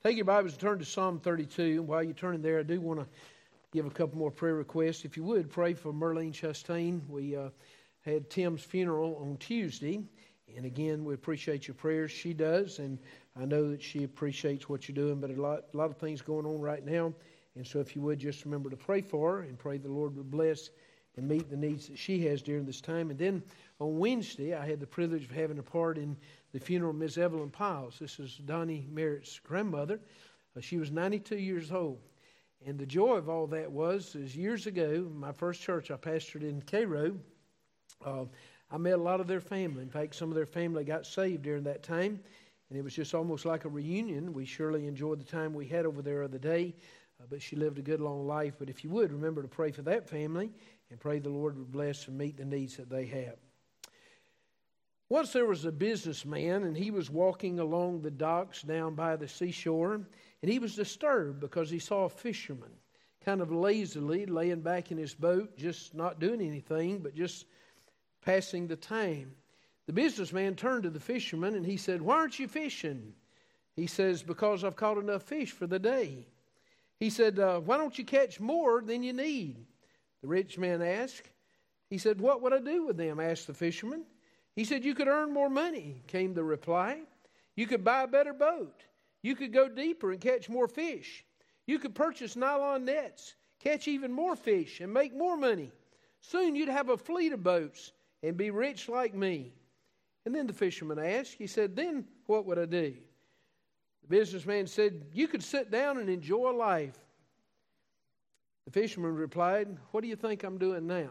Take your Bibles and turn to Psalm 32. And while you're turning there, I do want to give a couple more prayer requests. If you would, pray for Merlene Chastain. We had Tim's funeral on Tuesday. And again, we appreciate your prayers. She does, and I know that she appreciates what you're doing. But a lot of things going on right now. And so if you would, just remember to pray for her and pray the Lord would bless and meet the needs that she has during this time. And then on Wednesday, I had the privilege of having a part in the funeral of Ms. Evelyn Piles. This is Donnie Merritt's grandmother. She was 92 years old. And the joy of all that is years ago, my first church I pastored in Cairo, I met a lot of their family. In fact, some of their family got saved during that time. And it was just almost like a reunion. We surely enjoyed the time we had over there the other day. But she lived a good long life. But if you would, remember to pray for that family and pray the Lord would bless and meet the needs that they have. Once there was a businessman, and he was walking along the docks down by the seashore, and he was disturbed because he saw a fisherman kind of lazily laying back in his boat, just not doing anything, but just passing the time. The businessman turned to the fisherman, and he said, "Why aren't you fishing?" He says, "Because I've caught enough fish for the day." He said, "Why don't you catch more than you need?" The rich man asked. He said, "What would I do with them?" asked the fisherman. He said, "You could earn more money," came the reply. "You could buy a better boat. You could go deeper and catch more fish. You could purchase nylon nets, catch even more fish, and make more money. Soon you'd have a fleet of boats and be rich like me." And then the fisherman asked, he said, "Then what would I do?" The businessman said, "You could sit down and enjoy life." The fisherman replied, "What do you think I'm doing now?"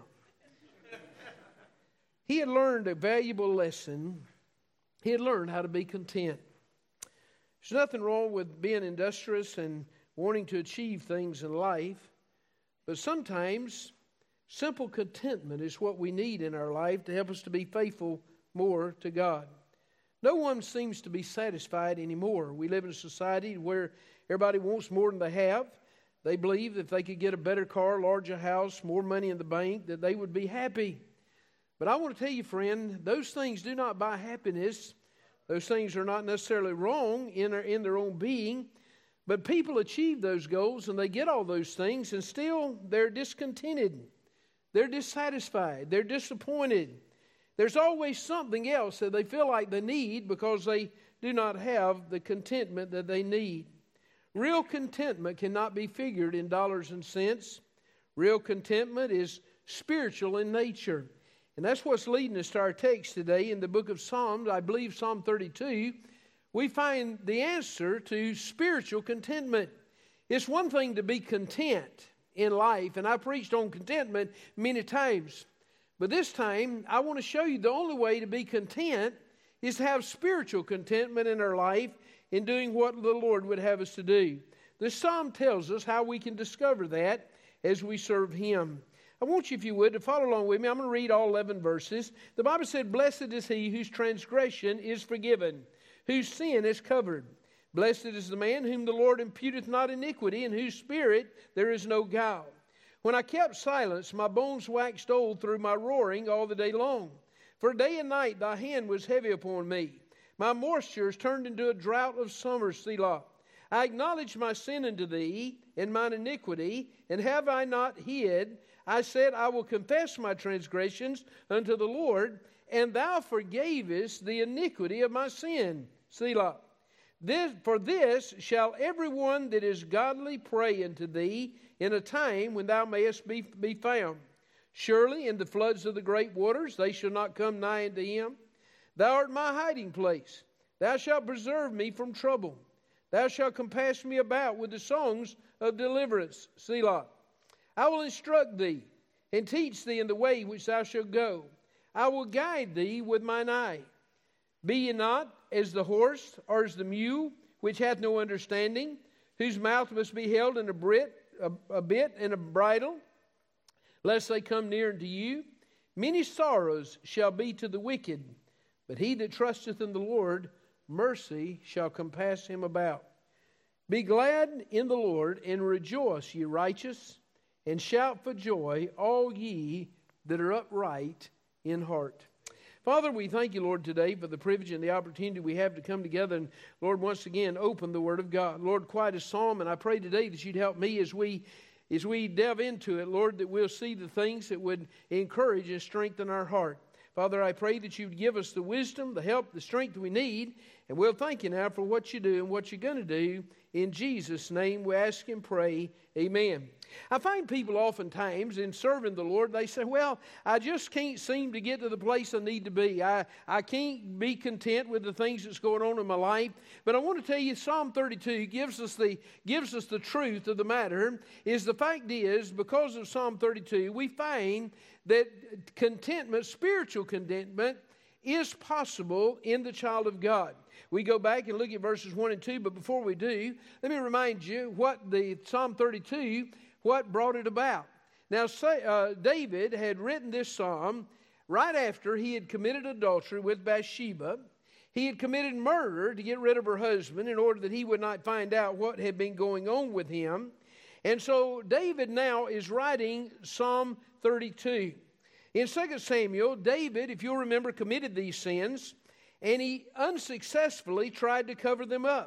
He had learned a valuable lesson. He had learned how to be content. There's nothing wrong with being industrious and wanting to achieve things in life. But sometimes simple contentment is what we need in our life to help us to be faithful more to God. No one seems to be satisfied anymore. We live in a society where everybody wants more than they have. They believe if they could get a better car, larger house, more money in the bank, that they would be happy. But I want to tell you, friend, those things do not buy happiness. Those things are not necessarily wrong in their own being. But people achieve those goals and they get all those things and still they're discontented. They're dissatisfied. They're disappointed. There's always something else that they feel like they need because they do not have the contentment that they need. Real contentment cannot be figured in dollars and cents. Real contentment is spiritual in nature. And that's what's leading us to our text today in the book of Psalms. I believe Psalm 32. We find the answer to spiritual contentment. It's one thing to be content in life, and I preached on contentment many times. But this time, I want to show you the only way to be content is to have spiritual contentment in our life in doing what the Lord would have us to do. The Psalm tells us how we can discover that as we serve Him. I want you, if you would, to follow along with me. I'm going to read all 11 verses. The Bible said, "Blessed is he whose transgression is forgiven, whose sin is covered. Blessed is the man whom the Lord imputeth not iniquity, in whose spirit there is no guile. When I kept silence, my bones waxed old through my roaring all the day long. For day and night thy hand was heavy upon me. My moisture is turned into a drought of summer, Selah. I acknowledged my sin unto thee, and mine iniquity, and have I not hid? I said, I will confess my transgressions unto the Lord, and thou forgavest the iniquity of my sin, Selah. For this shall everyone that is godly pray unto thee in a time when thou mayest be found. Surely in the floods of the great waters they shall not come nigh unto him. Thou art my hiding place. Thou shalt preserve me from trouble. Thou shalt compass me about with the songs of deliverance, Selah. I will instruct thee and teach thee in the way which thou shalt go. I will guide thee with mine eye. Be ye not as the horse or as the mule, which hath no understanding, whose mouth must be held in a bit and a bridle, lest they come near unto you. Many sorrows shall be to the wicked, but he that trusteth in the Lord, mercy shall compass him about. Be glad in the Lord, and rejoice, ye righteous, and shout for joy, all ye that are upright in heart." Father, we thank you, Lord, today for the privilege and the opportunity we have to come together and, Lord, once again open the Word of God. Lord, quiet a psalm, and I pray today that you'd help me as we delve into it, Lord, that we'll see the things that would encourage and strengthen our heart. Father, I pray that you'd give us the wisdom, the help, the strength we need, and we'll thank you now for what you do and what you're going to do. In Jesus' name we ask and pray, amen. I find people oftentimes in serving the Lord, they say, well, I just can't seem to get to the place I need to be. I can't be content with the things that's going on in my life. But I want to tell you, Psalm 32 gives us the truth of the matter. Is the fact is, because of Psalm 32, we find that contentment, spiritual contentment, is possible in the child of God. We go back and look at verses 1 and 2, but before we do, let me remind you what the Psalm 32, what brought it about. Now, David had written this psalm right after he had committed adultery with Bathsheba. He had committed murder to get rid of her husband in order that he would not find out what had been going on with him. And so David now is writing Psalm 32. In 2 Samuel, David, if you'll remember, committed these sins, and he unsuccessfully tried to cover them up.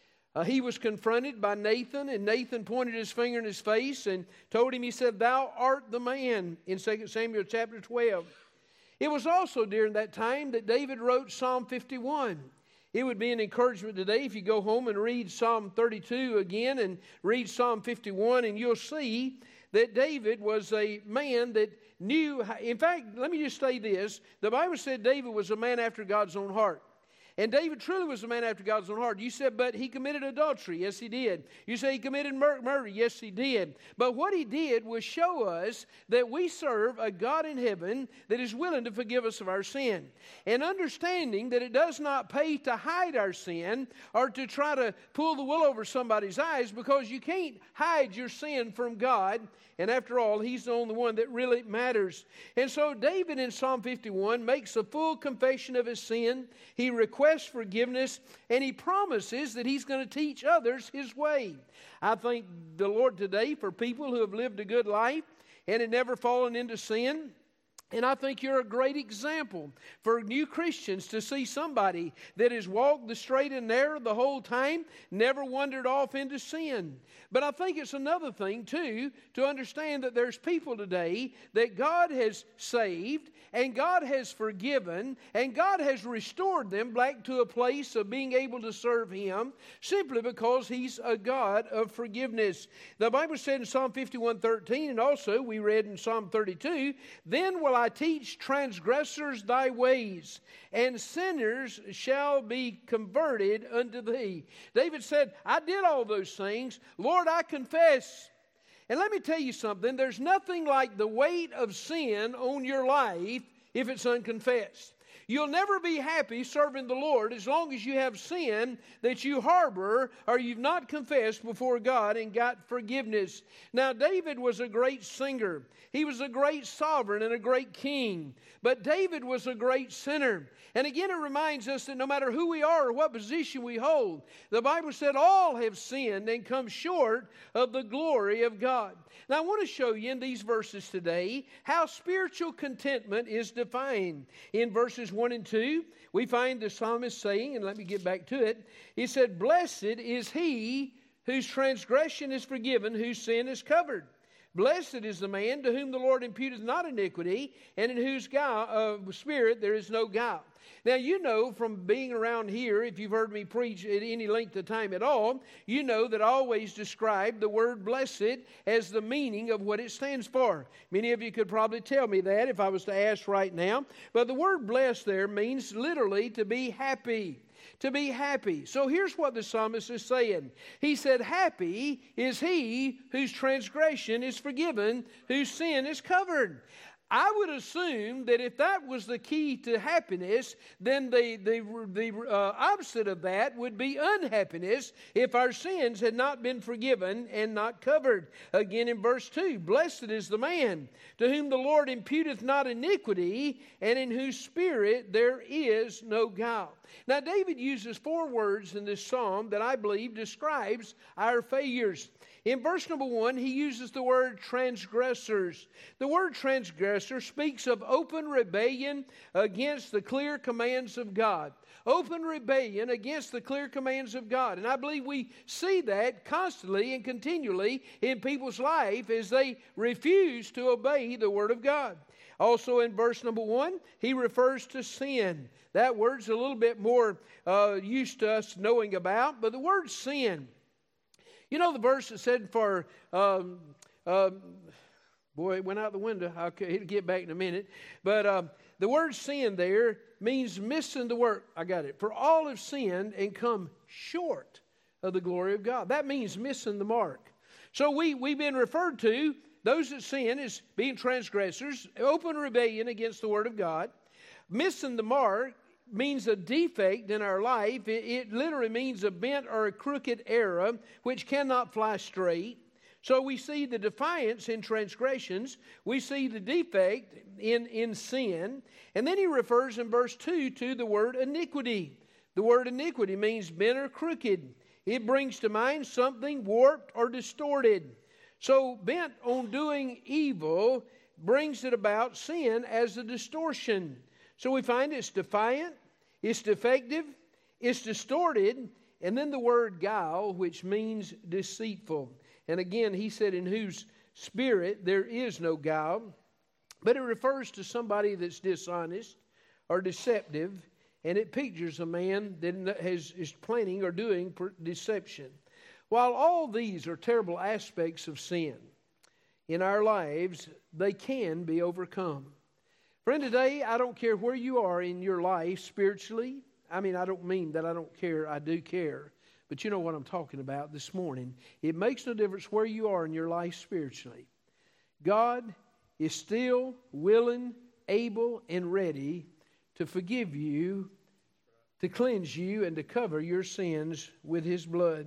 He was confronted by Nathan, and Nathan pointed his finger in his face and told him, he said, "Thou art the man," in 2 Samuel chapter 12. It was also during that time that David wrote Psalm 51. It would be an encouragement today if you go home and read Psalm 32 again and read Psalm 51, and you'll see that David was a man that knew. In fact, let me just say this. The Bible said David was a man after God's own heart. And David truly was a man after God's own heart. You said, but he committed adultery. Yes, he did. You say he committed murder. Yes, he did. But what he did was show us that we serve a God in heaven that is willing to forgive us of our sin. And understanding that it does not pay to hide our sin or to try to pull the wool over somebody's eyes, because you can't hide your sin from God. And after all, he's the only one that really matters. And so David in Psalm 51 makes a full confession of his sin. He requests forgiveness, and he promises that he's going to teach others his way. I thank the Lord today for people who have lived a good life and had never fallen into sin. And I think you're a great example for new Christians to see somebody that has walked the straight and narrow the whole time, never wandered off into sin. But I think it's another thing, too, to understand that there's people today that God has saved and God has forgiven and God has restored them back to a place of being able to serve Him simply because He's a God of forgiveness. The Bible said in Psalm 51:13, and also we read in Psalm 32, "Then will I teach transgressors thy ways, and sinners shall be converted unto thee." David said, I did all those things. Lord, I confess. And let me tell you something. There's nothing like the weight of sin on your life if it's unconfessed. You'll never be happy serving the Lord as long as you have sin that you harbor or you've not confessed before God and got forgiveness. Now, David was a great singer. He was a great sovereign and a great king. But David was a great sinner. And again, it reminds us that no matter who we are or what position we hold, the Bible said all have sinned and come short of the glory of God. Now, I want to show you in these verses today how spiritual contentment is defined. In verses 1 and 2, we find the psalmist saying, and let me get back to it, he said, "Blessed is he whose transgression is forgiven, whose sin is covered. Blessed is the man to whom the Lord imputeth not iniquity, and in whose spirit there is no guile." Now, you know from being around here, if you've heard me preach at any length of time at all, you know that I always describe the word blessed as the meaning of what it stands for. Many of you could probably tell me that if I was to ask right now. But the word blessed there means literally to be happy. To be happy. So here's what the psalmist is saying. He said, happy is he whose transgression is forgiven, whose sin is covered. I would assume that if that was the key to happiness, then the opposite of that would be unhappiness if our sins had not been forgiven and not covered. Again in verse 2, "Blessed is the man to whom the Lord imputeth not iniquity, and in whose spirit there is no guile." Now, David uses 4 words in this psalm that I believe describes our failures. In verse number 1, he uses the word transgressors. The word transgressors transgressor speaks of open rebellion against the clear commands of God. Open rebellion against the clear commands of God. And I believe we see that constantly and continually in people's life as they refuse to obey the Word of God. Also in verse number 1, he refers to sin. That word's a little bit more used to us knowing about, but the word sin. You know the verse that said for, boy, it went out the window. It'll get back in a minute. But the word sin there means missing the work. I got it. For all have sinned and come short of the glory of God. That means missing the mark. So we've been referred to, those that sin, as being transgressors, open rebellion against the Word of God. Missing the mark means a defect in our life. It literally means a bent or a crooked arrow which cannot fly straight. So we see the defiance in transgressions. We see the defect in sin. And then he refers in verse 2 to the word iniquity. The word iniquity means bent or crooked. It brings to mind something warped or distorted. So bent on doing evil brings it about sin as a distortion. So we find it's defiant, it's defective, it's distorted, and then the word guile, which means deceitful. And again, he said, in whose spirit there is no guile. But it refers to somebody that's dishonest or deceptive, and it pictures a man that is planning or doing deception. While all these are terrible aspects of sin in our lives, they can be overcome. Friend, today, I don't care where you are in your life spiritually. I mean, I don't mean that I don't care. I do care. But you know what I'm talking about this morning. It makes no difference where you are in your life spiritually. God is still willing, able, and ready to forgive you, to cleanse you, and to cover your sins with His blood.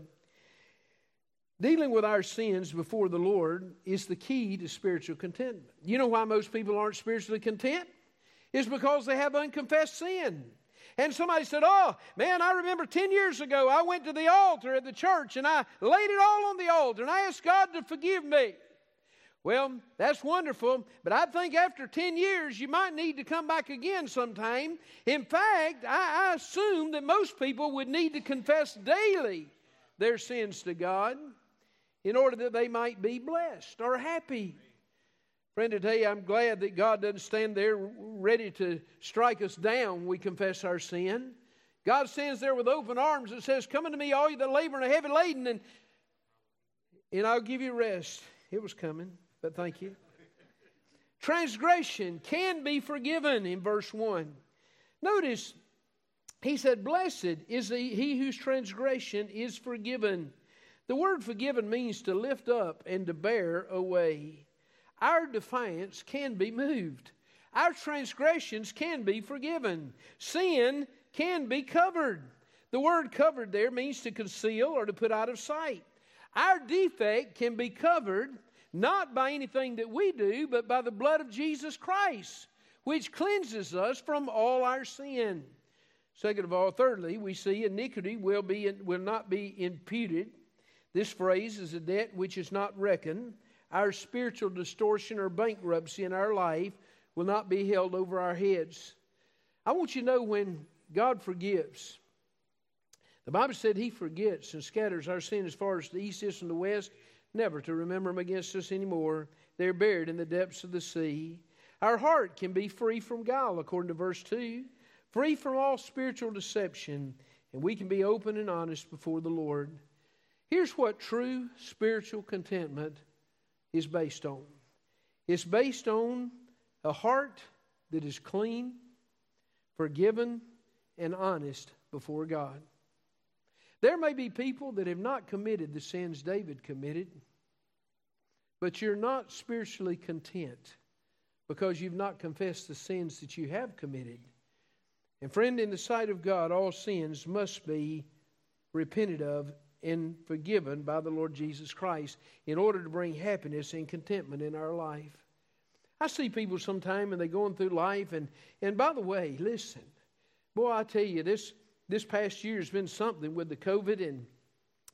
Dealing with our sins before the Lord is the key to spiritual contentment. You know why most people aren't spiritually content? It's because they have unconfessed sin. And somebody said, oh, man, I remember 10 years ago I went to the altar at the church and I laid it all on the altar and I asked God to forgive me. Well, that's wonderful, but I think after 10 years you might need to come back again sometime. In fact, I assume that most people would need to confess daily their sins to God in order that they might be blessed or happy. Friend, today I'm glad that God doesn't stand there ready to strike us down when we confess our sin. God stands there with open arms and says, come unto me, all you that labor and are heavy laden, and I'll give you rest. It was coming, but thank you. Transgression can be forgiven in verse 1. Notice, he said, blessed is he whose transgression is forgiven. The word forgiven means to lift up and to bear away. Our defiance can be moved. Our transgressions can be forgiven. Sin can be covered. The word covered there means to conceal or to put out of sight. Our defect can be covered not by anything that we do, but by the blood of Jesus Christ, which cleanses us from all our sin. Second of all, thirdly, we see iniquity will not be imputed. This phrase is a debt which is not reckoned. Our spiritual distortion or bankruptcy in our life will not be held over our heads. I want you to know when God forgives, the Bible said He forgets and scatters our sin as far as the east is from the west, never to remember them against us anymore. They're buried in the depths of the sea. Our heart can be free from guile, according to verse 2, free from all spiritual deception, and we can be open and honest before the Lord. Here's what true spiritual contentment is based on. It's based on a heart that is clean, forgiven, and honest before God. There may be people that have not committed the sins David committed, but you're not spiritually content because you've not confessed the sins that you have committed. And friend, in the sight of God, all sins must be repented of and forgiven by the Lord Jesus Christ in order to bring happiness and contentment in our life. I see people sometime and they're going through life, and by the way, listen, boy, I tell you, this past year has been something with the COVID, and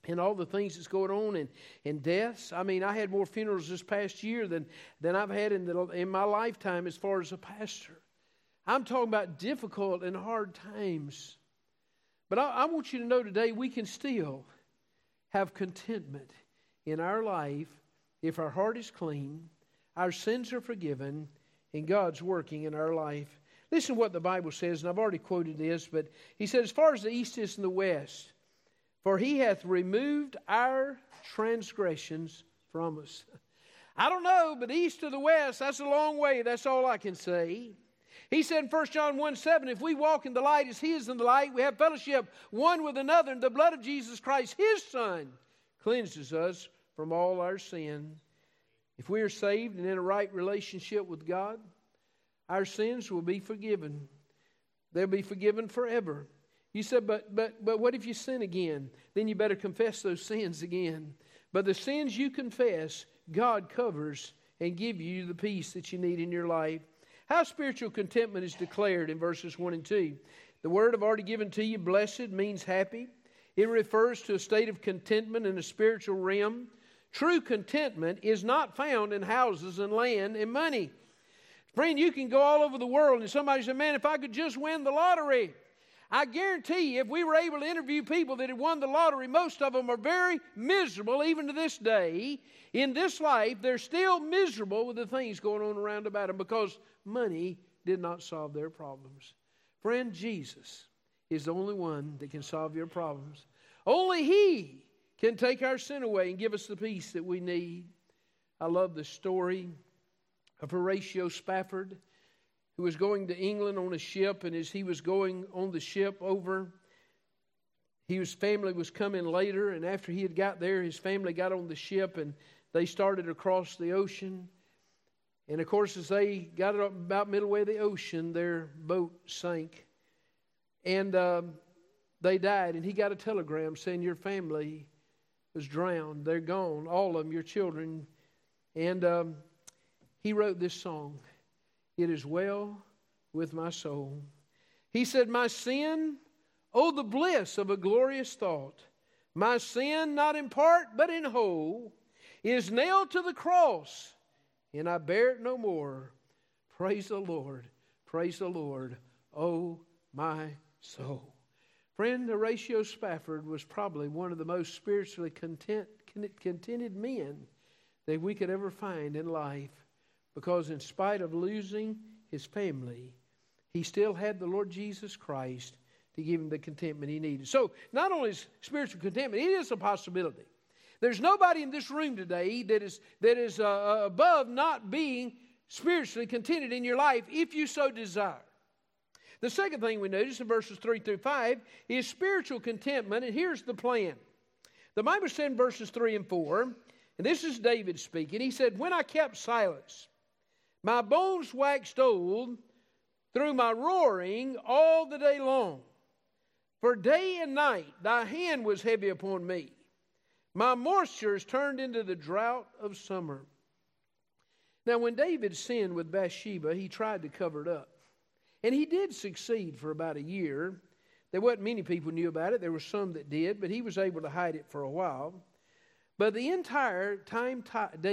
and all the things that's going on and deaths. I mean, I had more funerals this past year than I've had in my lifetime as far as a pastor. I'm talking about difficult and hard times. But I want you to know today we can still have contentment in our life if our heart is clean, our sins are forgiven, and God's working in our life. Listen to what the Bible says, and I've already quoted this, but he said, as far as the east is from the west, for he hath removed our transgressions from us. I don't know, but east to the west, that's a long way. That's all I can say. He said in 1 John 1:7, if we walk in the light as he is in the light, we have fellowship one with another, and the blood of Jesus Christ, his Son, cleanses us from all our sin. If we are saved and in a right relationship with God, our sins will be forgiven. They'll be forgiven forever. You said, but what if you sin again? Then you better confess those sins again. But the sins you confess, God covers and gives you the peace that you need in your life. How spiritual contentment is declared in verses 1 and 2. The word I've already given to you, blessed, means happy. It refers to a state of contentment in a spiritual realm. True contentment is not found in houses and land and money. Friend, you can go all over the world and somebody said, man, if I could just win the lottery. I guarantee you, if we were able to interview people that had won the lottery, most of them are very miserable even to this day. In this life, they're still miserable with the things going on around about them because money did not solve their problems. Friend, Jesus is the only one that can solve your problems. Only He can take our sin away and give us the peace that we need. I love the story of Horatio Spafford, who was going to England on a ship, and as he was going on the ship over, his family was coming later, and after he had got there, his family got on the ship, and they started across the ocean. And of course, as they got about midway of the ocean, their boat sank, and they died. And he got a telegram saying, your family was drowned. They're gone, all of them, your children. And he wrote this song, It Is Well With My Soul. He said, my sin, oh, the bliss of a glorious thought. My sin, not in part, but in whole, is nailed to the cross, and I bear it no more. Praise the Lord, oh, my soul. Friend, Horatio Spafford was probably one of the most spiritually contented men that we could ever find in life, because in spite of losing his family, he still had the Lord Jesus Christ to give him the contentment he needed. So not only is spiritual contentment, it is a possibility. There's nobody in this room today that is above not being spiritually contented in your life if you so desire. The second thing we notice in verses 3 through 5 is spiritual contentment, and here's the plan. The Bible said in verses 3 and 4, and this is David speaking, he said, when I kept silence, my bones waxed old through my roaring all the day long. For day and night thy hand was heavy upon me. My moisture is turned into the drought of summer. Now when David sinned with Bathsheba, he tried to cover it up. And he did succeed for about a year. There wasn't many people knew about it. There were some that did, but he was able to hide it for a while. But the entire time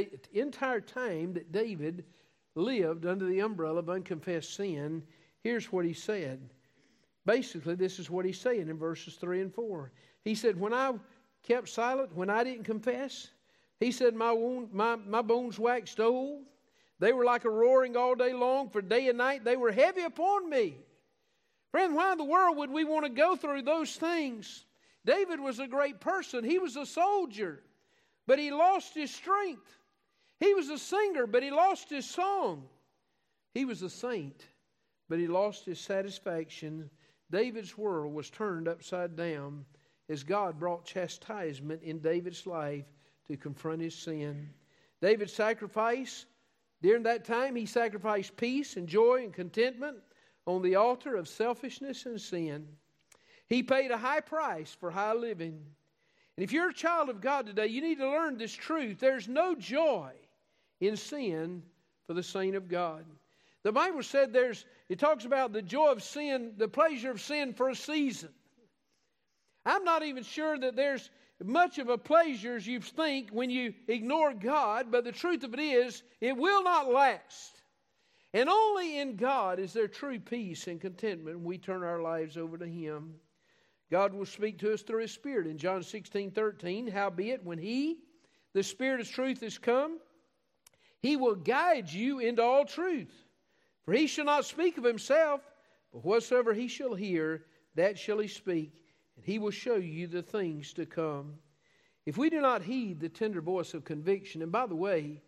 that David lived under the umbrella of unconfessed sin, here's what he said. Basically, this is what he's saying in verses 3 and 4. He said, when I kept silent, when I didn't confess, he said, my bones waxed old. They were like a roaring all day long. For day and night they were heavy upon me. Friend, why in the world would we want to go through those things? David was a great person. He was a soldier, but he lost his strength. He was a singer, but he lost his song. He was a saint, but he lost his satisfaction. David's world was turned upside down as God brought chastisement in David's life to confront his sin. David's sacrifice, during that time, he sacrificed peace and joy and contentment on the altar of selfishness and sin. He paid a high price for high living. And if you're a child of God today, you need to learn this truth. There's no joy in sin for the saint of God. The Bible said it talks about the joy of sin, the pleasure of sin for a season. I'm not even sure that there's much of a pleasure as you think when you ignore God, but the truth of it is, it will not last. And only in God is there true peace and contentment when we turn our lives over to Him. God will speak to us through His Spirit. In John 16:13, howbeit, when He, the Spirit of truth, is come, He will guide you into all truth. For He shall not speak of Himself, but whatsoever He shall hear, that shall He speak, and He will show you the things to come. If we do not heed the tender voice of conviction, and by the way,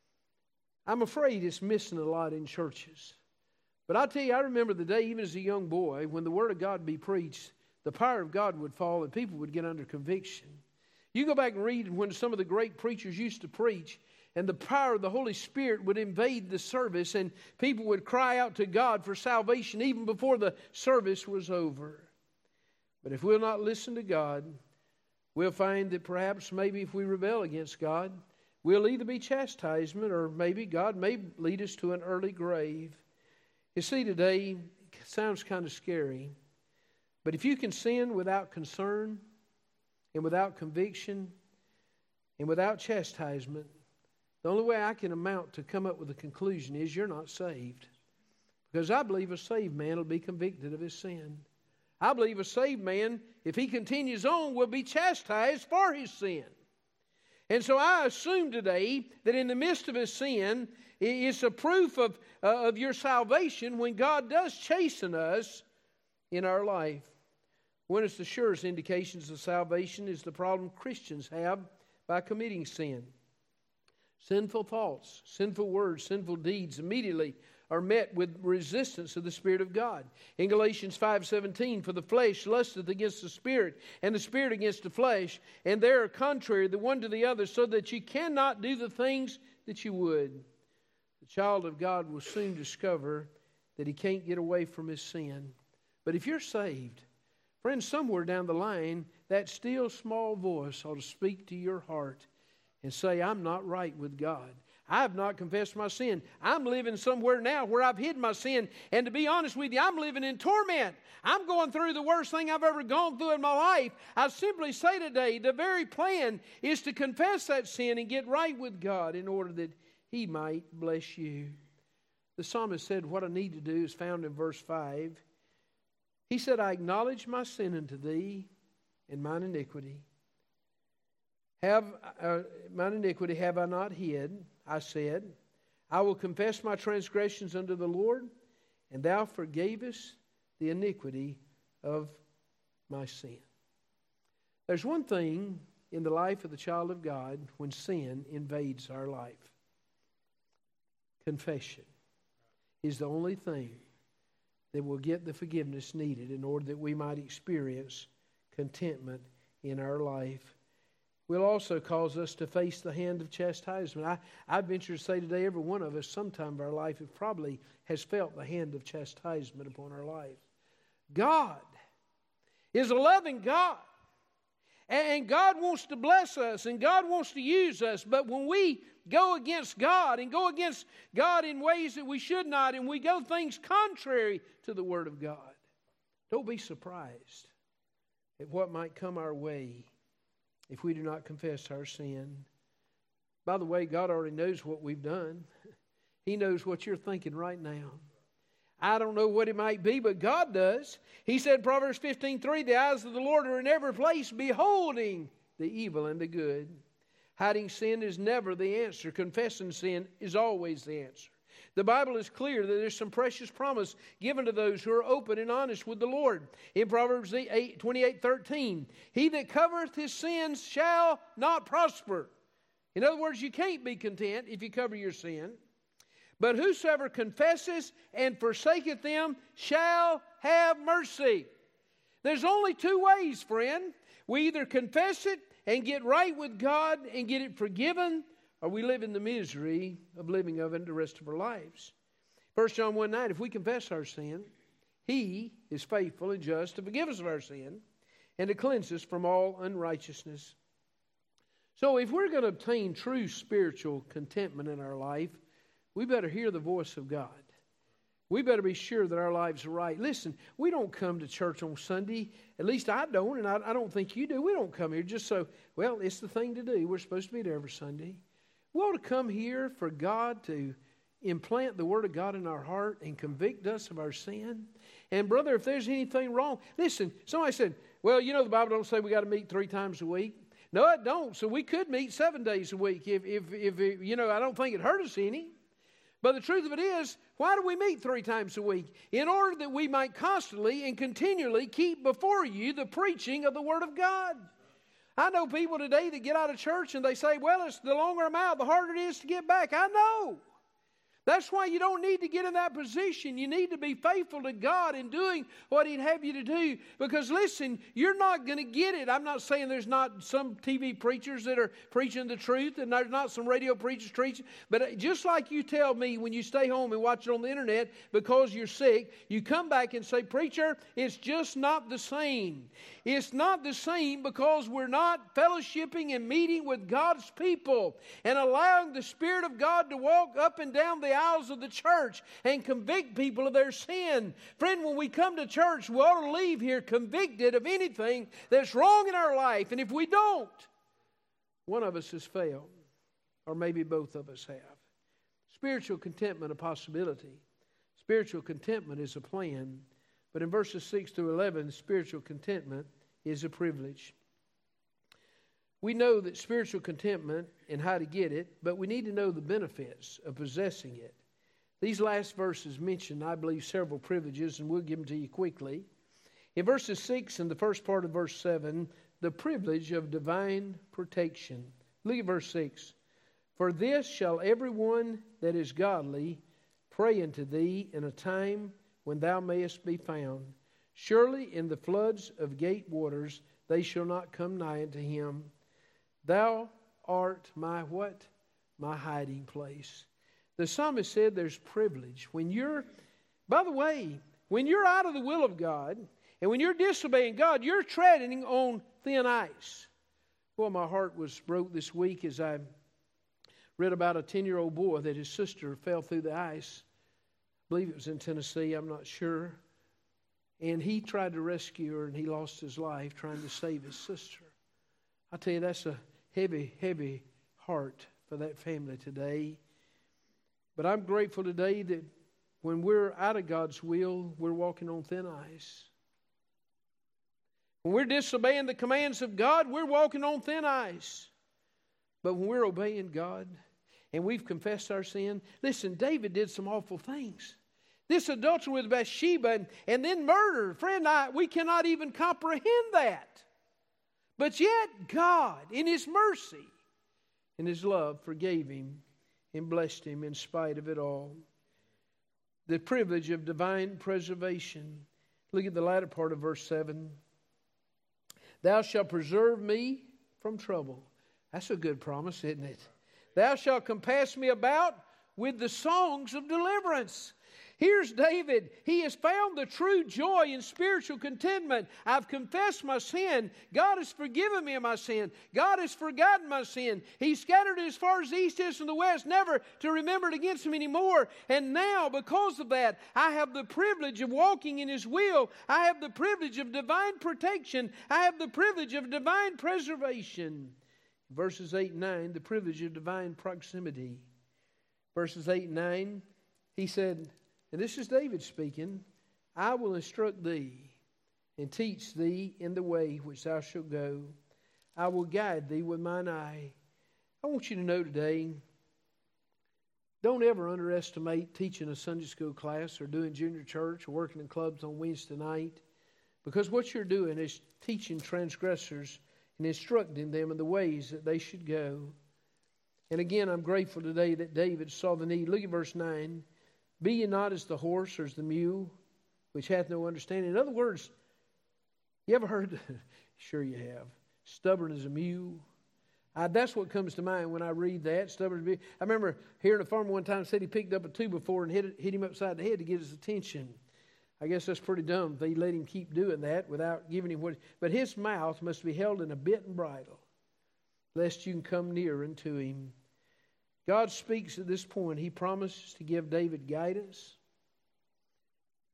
I'm afraid it's missing a lot in churches. But I tell you, I remember the day, even as a young boy, when the Word of God be preached, the power of God would fall and people would get under conviction. You go back and read when some of the great preachers used to preach, and the power of the Holy Spirit would invade the service, and people would cry out to God for salvation even before the service was over. But if we'll not listen to God, we'll find that perhaps maybe if we rebel against God, we'll either be chastisement or maybe God may lead us to an early grave. You see, today, it sounds kind of scary, but if you can sin without concern and without conviction and without chastisement, the only way I can amount to come up with a conclusion is you're not saved. Because I believe a saved man will be convicted of his sin. I believe a saved man, if he continues on, will be chastised for his sin. And so I assume today that in the midst of his sin, it's a proof of your salvation when God does chasten us in our life. One of the surest indications of salvation is the problem Christians have by committing sin. Sinful thoughts, sinful words, sinful deeds immediately are met with resistance of the Spirit of God. In Galatians 5:17, for the flesh lusteth against the Spirit, and the Spirit against the flesh, and they are contrary the one to the other, so that you cannot do the things that you would. The child of God will soon discover that he can't get away from his sin. But if you're saved, friends, somewhere down the line, that still small voice ought to speak to your heart and say, I'm not right with God. I have not confessed my sin. I'm living somewhere now where I've hid my sin. And to be honest with you, I'm living in torment. I'm going through the worst thing I've ever gone through in my life. I simply say today, the very plan is to confess that sin and get right with God in order that He might bless you. The psalmist said what I need to do is found in verse 5. He said, I acknowledge my sin unto Thee and mine iniquity. Mine iniquity have I not hid, I said. I will confess my transgressions unto the Lord, and Thou forgavest the iniquity of my sin. There's one thing in the life of the child of God when sin invades our life. Confession is the only thing that will get the forgiveness needed in order that we might experience contentment in our life. Will also cause us to face the hand of chastisement. I venture to say today, every one of us, sometime of our life, probably has felt the hand of chastisement upon our life. God is a loving God. And God wants to bless us, and God wants to use us. But when we go against God, and go against God in ways that we should not, and we go things contrary to the Word of God, don't be surprised at what might come our way if we do not confess our sin. By the way, God already knows what we've done. He knows what you're thinking right now. I don't know what it might be, but God does. He said, Proverbs 15:3, the eyes of the Lord are in every place, beholding the evil and the good. Hiding sin is never the answer. Confessing sin is always the answer. The Bible is clear that there's some precious promise given to those who are open and honest with the Lord. In Proverbs 28:13, he that covereth his sins shall not prosper. In other words, you can't be content if you cover your sin. But whosoever confesses and forsaketh them shall have mercy. There's only two ways, friend. We either confess it and get right with God and get it forgiven, or we live in the misery of living of it the rest of our lives. 1 John 1:9, if we confess our sin, He is faithful and just to forgive us of our sin and to cleanse us from all unrighteousness. So if we're going to obtain true spiritual contentment in our life, we better hear the voice of God. we better be sure that our lives are right. Listen, we don't come to church on Sunday. At least I don't, and I don't think you do. We don't come here just so, well, it's the thing to do. We're supposed to be there every Sunday. We ought to come here for God to implant the Word of God in our heart and convict us of our sin. And brother, if there's anything wrong, listen, somebody said, well, you know the Bible don't say we got to meet 3 times a week. No, it don't. So we could meet 7 days a week if you know, I don't think it hurt us any. But the truth of it is, why do we meet 3 times a week? In order that we might constantly and continually keep before you the preaching of the Word of God. I know people today that get out of church and they say, well, it's the longer I'm out, the harder it is to get back. I know. That's why you don't need to get in that position. You need to be faithful to God in doing what He'd have you to do. Because listen, you're not going to get it. I'm not saying there's not some TV preachers that are preaching the truth and there's not some radio preachers preaching. But just like you tell me when you stay home and watch it on the internet because you're sick, you come back and say, preacher, it's just not the same. It's not the same because we're not fellowshipping and meeting with God's people and allowing the Spirit of God to walk up and down the aisles of the church and convict people of their sin. Friend, when we come to church, we ought to leave here convicted of anything that's wrong in our life. And if we don't, one of us has failed, or maybe both of us have. Spiritual contentment, a possibility. Spiritual contentment is a plan. But in verses 6 through 11, spiritual contentment is a privilege. We know that spiritual contentment and how to get it, but we need to know the benefits of possessing it. These last verses mention, I believe, several privileges, and we'll give them to you quickly. In verses 6 and the first part of verse 7, the privilege of divine protection. Look at verse 6. For this shall everyone that is godly pray unto thee in a time when thou mayest be found. Surely in the floods of gate waters they shall not come nigh unto him. Thou art my what? My hiding place. The psalmist said there's privilege. By the way, when you're out of the will of God and when you're disobeying God, you're treading on thin ice. Well, my heart was broke this week as I read about a 10-year-old boy that his sister fell through the ice. I believe it was in Tennessee, I'm not sure. And he tried to rescue her and he lost his life trying to save his sister. I tell you, that's a heavy, heavy heart for that family today. But I'm grateful today that when we're out of God's will, we're walking on thin ice. When we're disobeying the commands of God, we're walking on thin ice. But when we're obeying God and we've confessed our sin, listen, David did some awful things. This adultery with Bathsheba and then murder. Friend, we cannot even comprehend that. But yet God, in His mercy and His love, forgave him and blessed him in spite of it all. The privilege of divine preservation. Look at the latter part of verse 7. Thou shalt preserve me from trouble. That's a good promise, isn't it? Thou shalt compass me about with the songs of deliverance. Here's David. He has found the true joy in spiritual contentment. I've confessed my sin. God has forgiven me of my sin. God has forgotten my sin. He scattered it as far as the east is from the west, never to remember it against him anymore. And now, because of that, I have the privilege of walking in His will. I have the privilege of divine protection. I have the privilege of divine preservation. Verses 8 and 9, the privilege of divine proximity. Verses 8 and 9, he said, and this is David speaking, I will instruct thee and teach thee in the way which thou shalt go. I will guide thee with mine eye. I want you to know today, don't ever underestimate teaching a Sunday school class or doing junior church or working in clubs on Wednesday night. Because what you're doing is teaching transgressors and instructing them in the ways that they should go. And again, I'm grateful today that David saw the need. Look at verse 9. Be ye not as the horse or as the mule, which hath no understanding. In other words, you ever heard, sure you have, stubborn as a mule? That's what comes to mind when I read that, stubborn as a mule. I remember hearing a farmer one time said he picked up a 2x4 and hit him upside the head to get his attention. I guess that's pretty dumb. They let him keep doing that without giving him what. But his mouth must be held in a bit and bridle, lest you can come near unto him. God speaks at this point. He promises to give David guidance.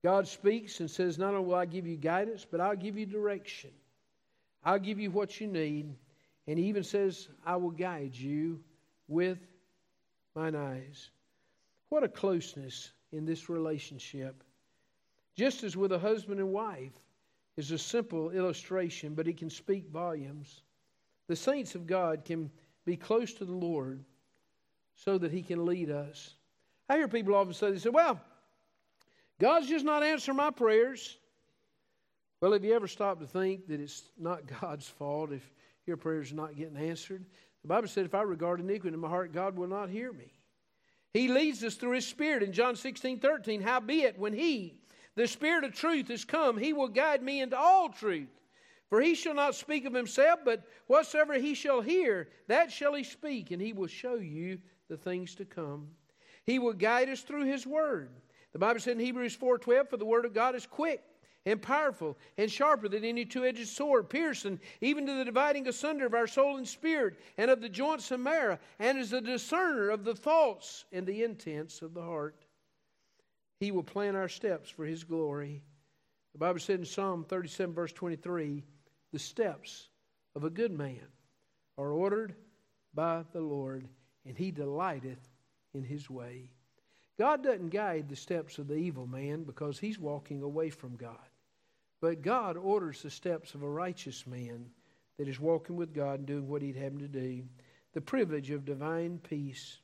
God speaks and says, not only will I give you guidance, but I'll give you direction. I'll give you what you need. And He even says, I will guide you with mine eyes. What a closeness in this relationship. Just as with a husband and wife is a simple illustration, but it can speak volumes. The saints of God can be close to the Lord so that He can lead us. I hear people often say, they say, well, God's just not answering my prayers. Well, have you ever stopped to think that it's not God's fault if your prayers are not getting answered? The Bible said, if I regard iniquity in my heart, God will not hear me. He leads us through His Spirit in John 16:13. Howbeit, when He, the Spirit of truth, is come, He will guide me into all truth. For He shall not speak of Himself, but whatsoever He shall hear, that shall He speak, and He will show you the things to come. He will guide us through His Word. The Bible said in Hebrews 4:12, for the Word of God is quick and powerful and sharper than any two-edged sword, piercing even to the dividing asunder of our soul and spirit, and of the joints and marrow, and is a discerner of the thoughts and the intents of the heart. He will plan our steps for His glory. The Bible said in Psalm 37, verse 23, the steps of a good man are ordered by the Lord, and He delighteth in His way. God doesn't guide the steps of the evil man because he's walking away from God. But God orders the steps of a righteous man that is walking with God and doing what He'd have him to do. The privilege of divine peace.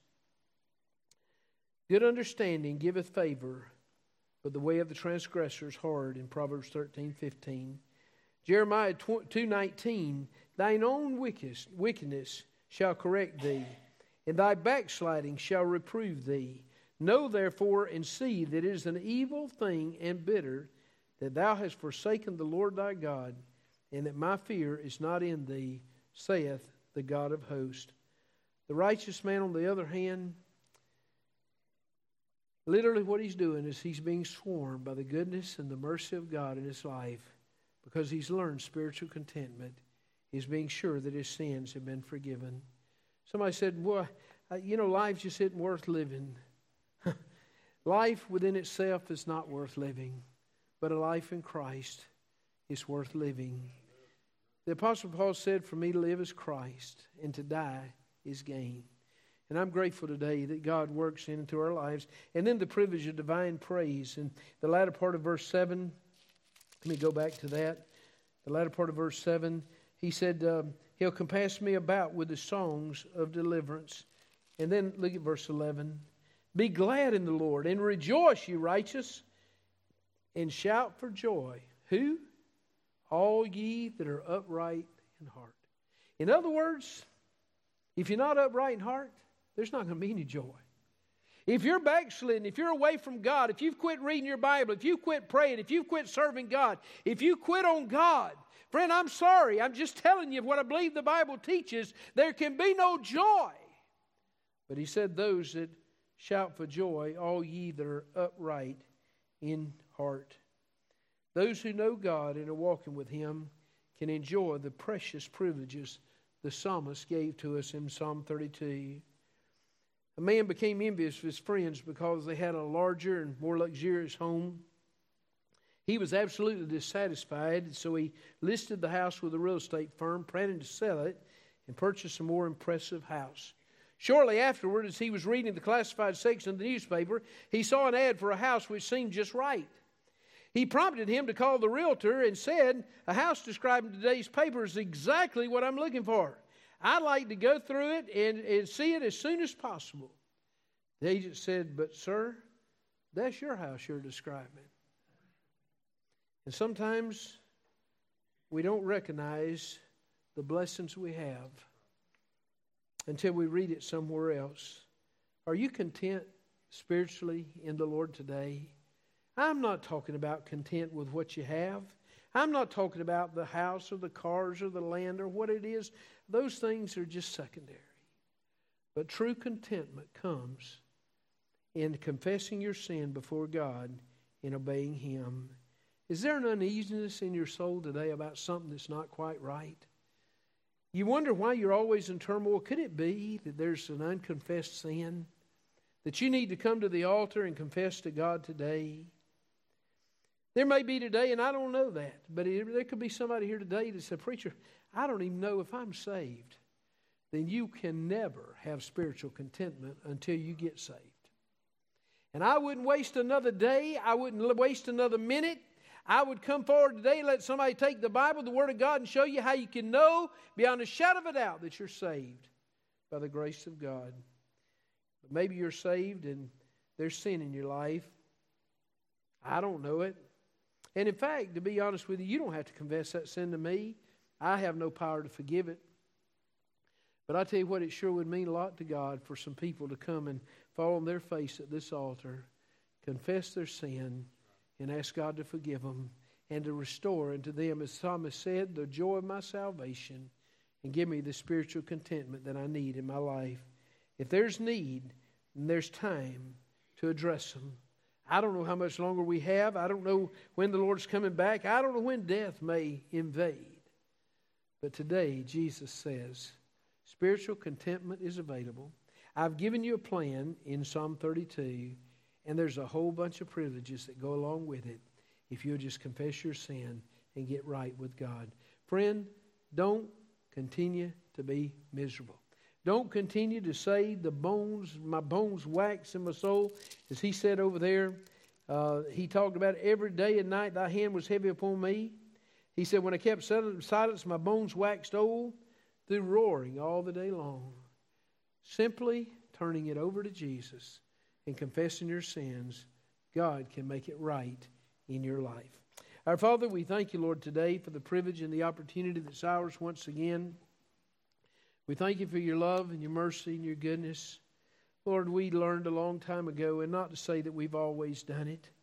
Good understanding giveth favor, but the way of the transgressor is hard, in Proverbs 13:15. Jeremiah 2:19, thine own wickedness shall correct thee, and thy backsliding shall reprove thee. Know therefore and see that it is an evil thing and bitter that thou hast forsaken the Lord thy God, and that my fear is not in thee, saith the God of hosts. The righteous man, on the other hand, literally what he's doing is he's being swarmed by the goodness and the mercy of God in his life because he's learned spiritual contentment. He's being sure that his sins have been forgiven. Somebody said, well, life just isn't worth living. Life within itself is not worth living, but a life in Christ is worth living. The Apostle Paul said, for me to live is Christ, and to die is gain. And I'm grateful today that God works into our lives. And then the privilege of divine praise. And the latter part of verse 7, let me go back to that. The latter part of verse 7, he said, He'll compass me about with the songs of deliverance. And then look at verse 11. Be glad in the Lord, and rejoice, ye righteous, and shout for joy. Who? All ye that are upright in heart. In other words, if you're not upright in heart, there's not going to be any joy. If you're backslidden, if you're away from God, if you've quit reading your Bible, if you've quit praying, if you've quit serving God, if you quit on God, friend, I'm sorry. I'm just telling you what I believe the Bible teaches. There can be no joy. But He said, those that shout for joy, all ye that are upright in heart. Those who know God and are walking with Him can enjoy the precious privileges the psalmist gave to us in Psalm 32. A man became envious of his friends because they had a larger and more luxurious home. He was absolutely dissatisfied, so he listed the house with a real estate firm, planning to sell it and purchase a more impressive house. Shortly afterward, as he was reading the classified section of the newspaper, he saw an ad for a house which seemed just right. He prompted him to call the realtor and said, a house described in today's paper is exactly what I'm looking for. I'd like to go through it and see it as soon as possible. The agent said, but sir, that's your house you're describing. And sometimes we don't recognize the blessings we have until we read it somewhere else. Are you content spiritually in the Lord today? I'm not talking about content with what you have. I'm not talking about the house or the cars or the land or what it is. Those things are just secondary. But true contentment comes in confessing your sin before God and obeying Him. Is there an uneasiness in your soul today about something that's not quite right? You wonder why you're always in turmoil. Could it be that there's an unconfessed sin that you need to come to the altar and confess to God today? There may be today, and I don't know that, but there could be somebody here today that said, "Preacher, I don't even know if I'm saved." Then you can never have spiritual contentment until you get saved. And I wouldn't waste another day. I wouldn't waste another minute. I would come forward today and let somebody take the Bible, the Word of God, and show you how you can know beyond a shadow of a doubt that you're saved by the grace of God. But maybe you're saved and there's sin in your life. I don't know it. And in fact, to be honest with you, you don't have to confess that sin to me. I have no power to forgive it. But I tell you what, it sure would mean a lot to God for some people to come and fall on their face at this altar, confess their sin, and ask God to forgive them and to restore unto them, as Thomas said, the joy of my salvation, and give me the spiritual contentment that I need in my life. If there's need, and there's time to address them. I don't know how much longer we have. I don't know when the Lord's coming back. I don't know when death may invade. But today, Jesus says, spiritual contentment is available. I've given you a plan in Psalm 32, and there's a whole bunch of privileges that go along with it if you'll just confess your sin and get right with God. Friend, don't continue to be miserable. Don't continue to say my bones wax in my soul. As he said over there, he talked about every day and night thy hand was heavy upon me. He said, when I kept silence, my bones waxed old through roaring all the day long. Simply turning it over to Jesus and confessing your sins, God can make it right in your life. Our Father, we thank you, Lord, today for the privilege and the opportunity that's ours once again. We thank you for your love and your mercy and your goodness. Lord, we learned a long time ago, and not to say that we've always done it,